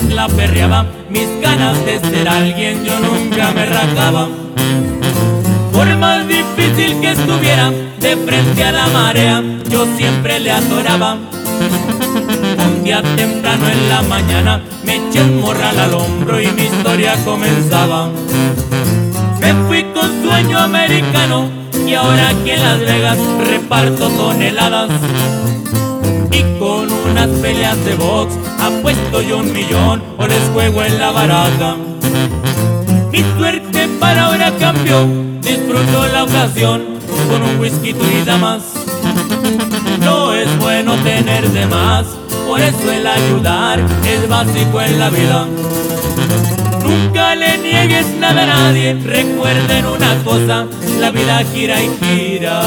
veces la perreaba, mis ganas de ser alguien yo nunca me rajaba. Por más difícil que estuviera, de frente a la marea, yo siempre le adoraba. Un día temprano en la mañana, me eché un morral al hombro y mi historia comenzaba. Me fui con sueño americano y ahora aquí en Las Vegas reparto toneladas. Y con unas peleas de box apuesto yo 1.000.000 o les juego en la baraja. Mi suerte para ahora cambió, disfruto la ocasión con un whisky y damas. No es bueno tener de más, por eso el ayudar es básico en la vida. Nunca le niegues nada a nadie, recuerden una cosa, la vida gira y gira.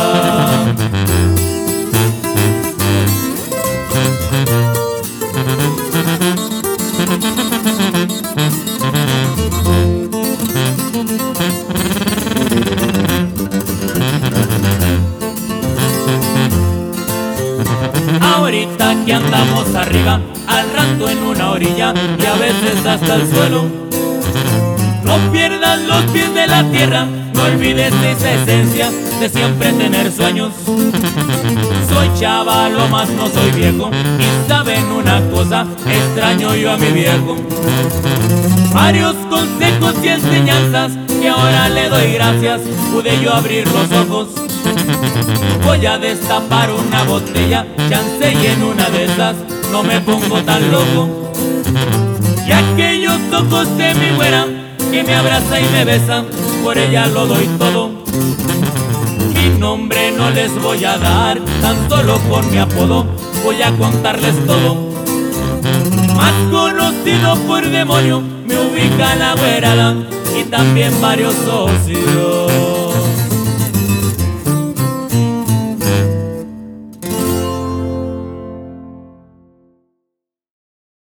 Ahorita que andamos arriba, al rato en una orilla y a veces hasta el suelo. No pierdas los pies de la tierra, no olvides esa esencia de siempre tener sueños. Soy chavalo, más no soy viejo, y saben una cosa, extraño yo a mi viejo. Varios consejos y enseñanzas que ahora le doy gracias, pude yo abrir los ojos. Voy a destapar una botella, chance y en una de esas no me pongo tan loco. Y aquellos ojos de mi güera que me abraza y me besa, por ella lo doy todo. Mi nombre no les voy a dar, tan solo con mi apodo voy a contarles todo. Más conocido por demonio me ubica la güerada y también varios socios.